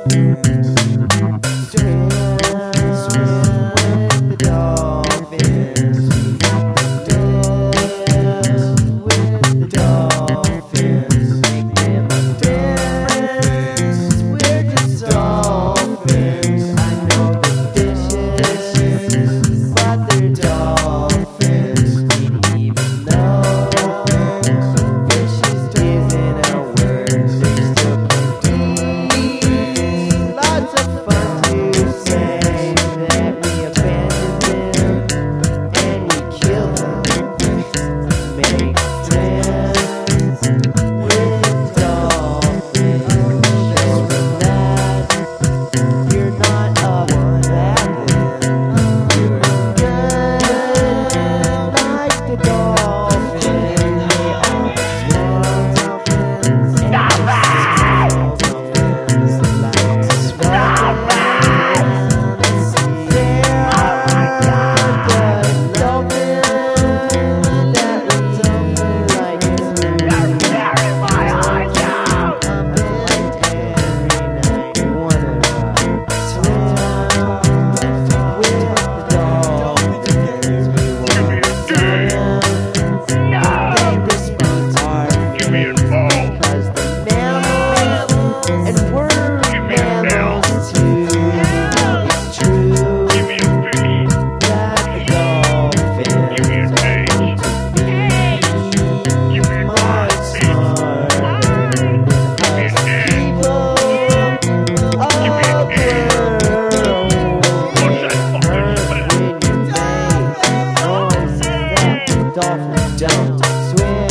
Dolphins don't swim,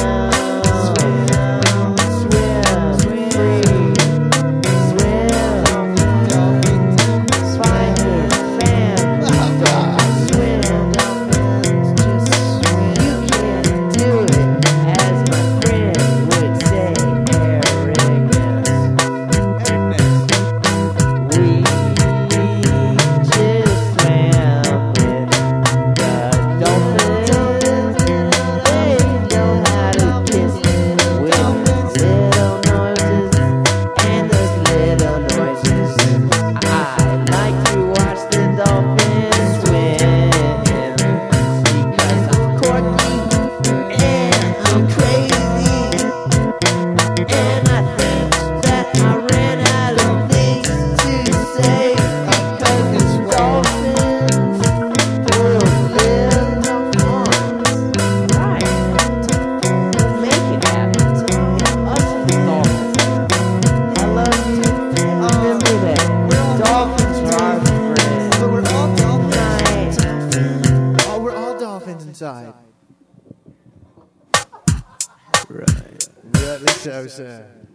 swim, swim, free, swim, dolphins find their family, dolphins swim, dolphins just swim. You can't do it, as my friend would say, arrogance. We just swam with the dolphins. Inside. Right. Rightly so, sir.